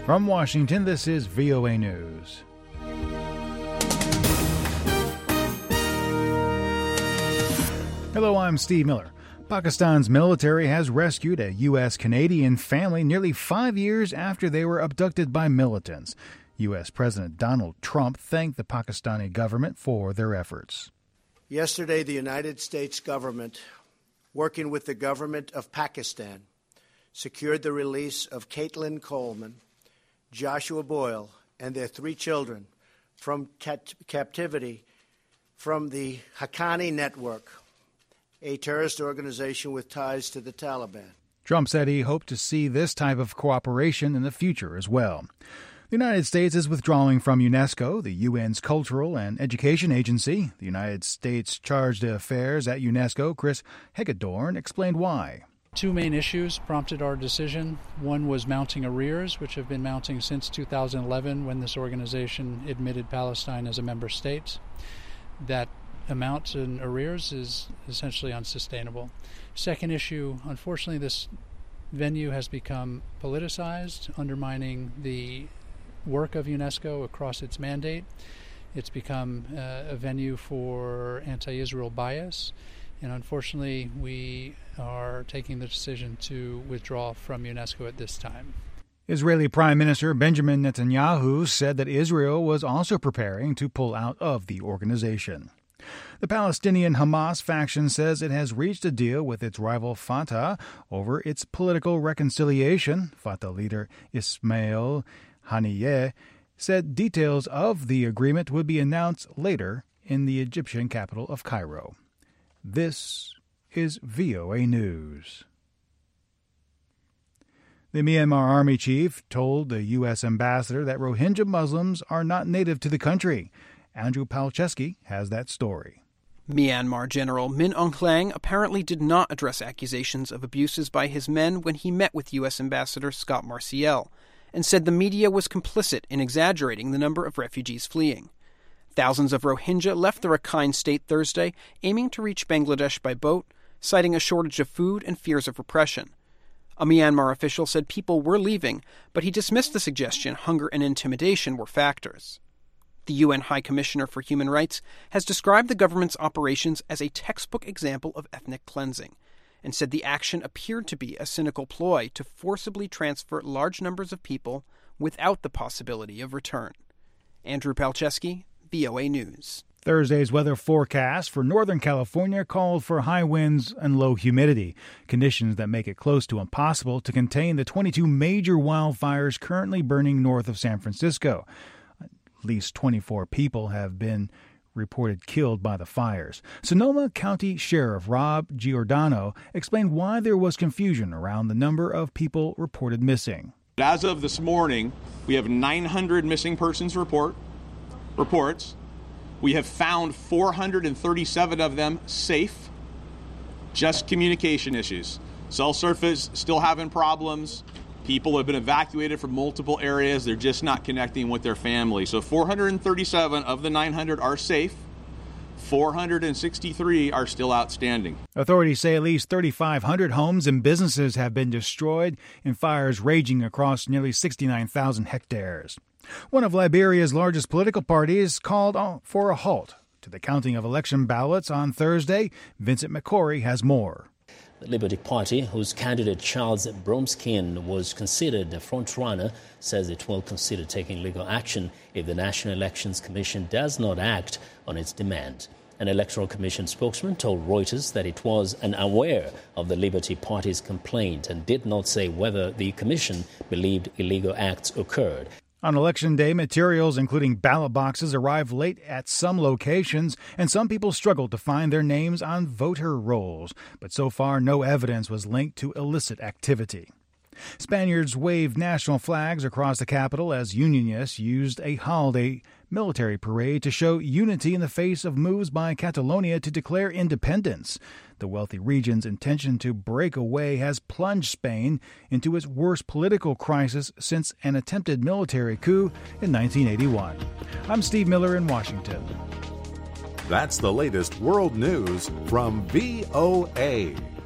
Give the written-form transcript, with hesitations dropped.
From Washington, this is VOA News. Hello, I'm Steve Miller. Pakistan's military has rescued a U.S.-Canadian family nearly 5 years after they were abducted by militants. U.S. President Donald Trump thanked the Pakistani government for their efforts. Yesterday, the United States government, working with the government of Pakistan, secured the release of Caitlin Coleman, Joshua Boyle, and their 3 children from captivity from the Haqqani Network, a terrorist organization with ties to the Taliban. Trump said he hoped to see this type of cooperation in the future as well. The United States is withdrawing from UNESCO, the UN's cultural and education agency. The United States Charge d'Affaires at UNESCO, Chris Hagedorn, explained why. 2 main issues prompted our decision. One was mounting arrears, which have been mounting since 2011 when this organization admitted Palestine as a member state. That amount in arrears is essentially unsustainable. Second issue, unfortunately, this venue has become politicized, undermining the work of UNESCO across its mandate. It's become a venue for anti-Israel bias. And unfortunately, we are taking the decision to withdraw from UNESCO at this time. Israeli Prime Minister Benjamin Netanyahu said that Israel was also preparing to pull out of the organization. The Palestinian Hamas faction says it has reached a deal with its rival Fatah over its political reconciliation. Fatah leader Ismail Haniyeh said details of the agreement would be announced later in the Egyptian capital of Cairo. This is VOA News. The Myanmar Army chief told the U.S. ambassador that Rohingya Muslims are not native to the country. Andrew Palczewski has that story. Myanmar General Min Aung Hlaing apparently did not address accusations of abuses by his men when he met with U.S. Ambassador Scott Marciel, and said the media was complicit in exaggerating the number of refugees fleeing. Thousands of Rohingya left the Rakhine state Thursday, aiming to reach Bangladesh by boat, citing a shortage of food and fears of repression. A Myanmar official said people were leaving, but he dismissed the suggestion hunger and intimidation were factors. The UN High Commissioner for Human Rights has described the government's operations as a textbook example of ethnic cleansing, and said the action appeared to be a cynical ploy to forcibly transfer large numbers of people without the possibility of return. Andrew Palczewski, VOA News. Thursday's weather forecast for Northern California called for high winds and low humidity, conditions that make it close to impossible to contain the 22 major wildfires currently burning north of San Francisco. At least 24 people have been reported killed by the fires. Sonoma County Sheriff Rob Giordano explained why there was confusion around the number of people reported missing. As of this morning, we have 900 missing persons reports. We have found 437 of them safe. Just communication issues. Cell service still having problems. People have been evacuated from multiple areas. They're just not connecting with their family. So 437 of the 900 are safe. 463 are still outstanding. Authorities say at least 3,500 homes and businesses have been destroyed in fires raging across nearly 69,000 hectares. One of Liberia's largest political parties called for a halt to the counting of election ballots on Thursday. Vincent McCory has more. The Liberty Party, whose candidate Charles Bromskin was considered the frontrunner, says it will consider taking legal action if the National Elections Commission does not act on its demand. An Electoral Commission spokesman told Reuters that it was unaware of the Liberty Party's complaint and did not say whether the commission believed illegal acts occurred. On Election Day, materials including ballot boxes arrived late at some locations, and some people struggled to find their names on voter rolls. But so far, no evidence was linked to illicit activity. Spaniards waved national flags across the capital as Unionists used a holiday military parade to show unity in the face of moves by Catalonia to declare independence. The wealthy region's intention to break away has plunged Spain into its worst political crisis since an attempted military coup in 1981. I'm Steve Miller in Washington. That's the latest world news from VOA.